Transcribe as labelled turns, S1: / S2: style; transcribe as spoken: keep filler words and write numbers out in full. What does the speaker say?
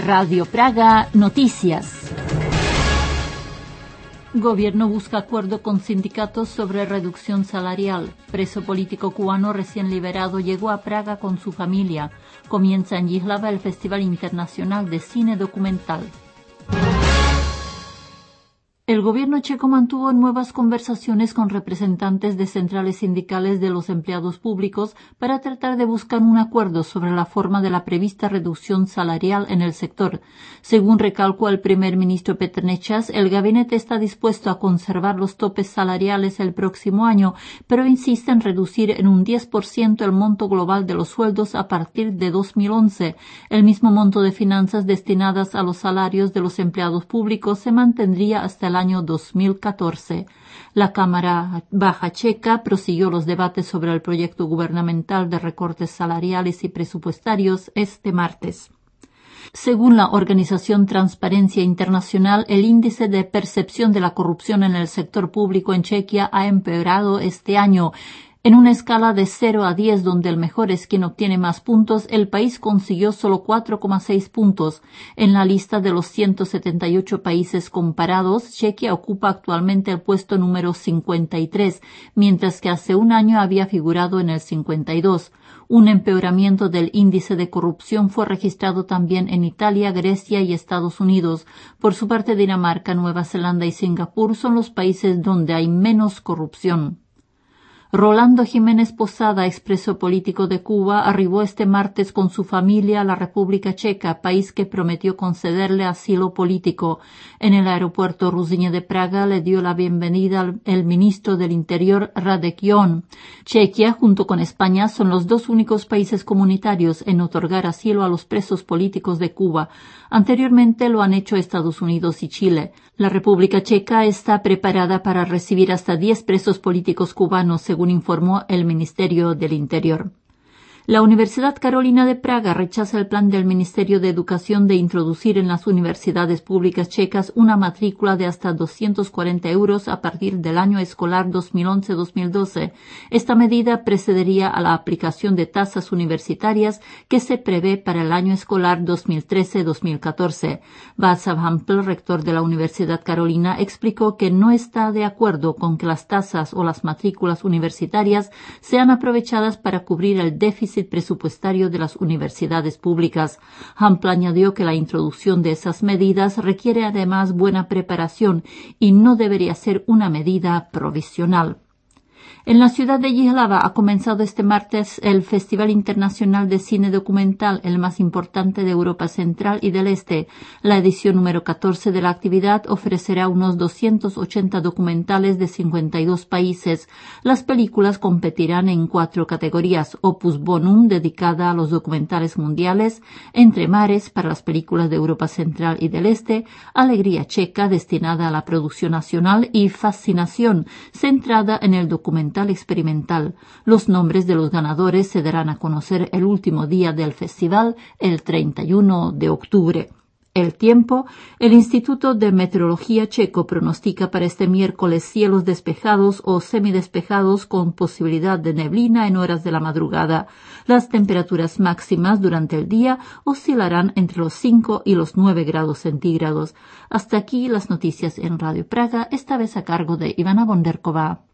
S1: Radio Praga Noticias. Gobierno busca acuerdo con sindicatos sobre reducción salarial. Preso político cubano recién liberado llegó a Praga con su familia. Comienza en Jihlava el Festival Internacional de Cine Documental. El gobierno checo mantuvo nuevas conversaciones con representantes de centrales sindicales de los empleados públicos para tratar de buscar un acuerdo sobre la forma de la prevista reducción salarial en el sector. Según recalcó el primer ministro Petr Nečas, el gabinete está dispuesto a conservar los topes salariales el próximo año, pero insiste en reducir en un diez por ciento el monto global de los sueldos a partir de dos mil once. El mismo monto de finanzas destinadas a los salarios de los empleados públicos se mantendría hasta el año dos mil catorce. La Cámara Baja checa prosiguió los debates sobre el proyecto gubernamental de recortes salariales y presupuestarios este martes. Según la organización Transparencia Internacional, el índice de percepción de la corrupción en el sector público en Chequia ha empeorado este año. En una escala de cero a diez, donde el mejor es quien obtiene más puntos, el país consiguió solo cuatro coma seis puntos. En la lista de los ciento setenta y ocho países comparados, Chequia ocupa actualmente el puesto número cincuenta y tres, mientras que hace un año había figurado en el cincuenta y dos. Un empeoramiento del índice de corrupción fue registrado también en Italia, Grecia y Estados Unidos. Por su parte, Dinamarca, Nueva Zelanda y Singapur son los países donde hay menos corrupción. Rolando Jiménez Posada, expreso político de Cuba, arribó este martes con su familia a la República Checa, país que prometió concederle asilo político. En el aeropuerto Ruzyně de Praga le dio la bienvenida el ministro del Interior, Radek Jon. Chequia, junto con España, son los dos únicos países comunitarios en otorgar asilo a los presos políticos de Cuba. Anteriormente lo han hecho Estados Unidos y Chile. La República Checa está preparada para recibir hasta diez presos políticos cubanos, según informó el Ministerio del Interior. La Universidad Carolina de Praga rechaza el plan del Ministerio de Educación de introducir en las universidades públicas checas una matrícula de hasta doscientos cuarenta euros a partir del año escolar dos mil once dos mil doce. Esta medida precedería a la aplicación de tasas universitarias que se prevé para el año escolar dos mil trece dos mil catorce. Václav Hampl, rector de la Universidad Carolina, explicó que no está de acuerdo con que las tasas o las matrículas universitarias sean aprovechadas para cubrir el déficit presupuestario de las universidades públicas. Hampl añadió que la introducción de esas medidas requiere además buena preparación y no debería ser una medida provisional. En la ciudad de Jihlava ha comenzado este martes el Festival Internacional de Cine Documental, el más importante de Europa Central y del Este. La edición número catorce de la actividad ofrecerá unos doscientos ochenta documentales de cincuenta y dos países. Las películas competirán en cuatro categorías: Opus Bonum, dedicada a los documentales mundiales; Entre Mares, para las películas de Europa Central y del Este; Alegría Checa, destinada a la producción nacional; y Fascinación, centrada en el documental experimental. Los nombres de los ganadores se darán a conocer el último día del festival, el treinta y uno de octubre. El tiempo. El Instituto de Meteorología checo pronostica para este miércoles cielos despejados o semidespejados con posibilidad de neblina en horas de la madrugada. Las temperaturas máximas durante el día oscilarán entre los cinco y los nueve grados centígrados. Hasta aquí las noticias en Radio Praga, esta vez a cargo de Ivana Bonderkova.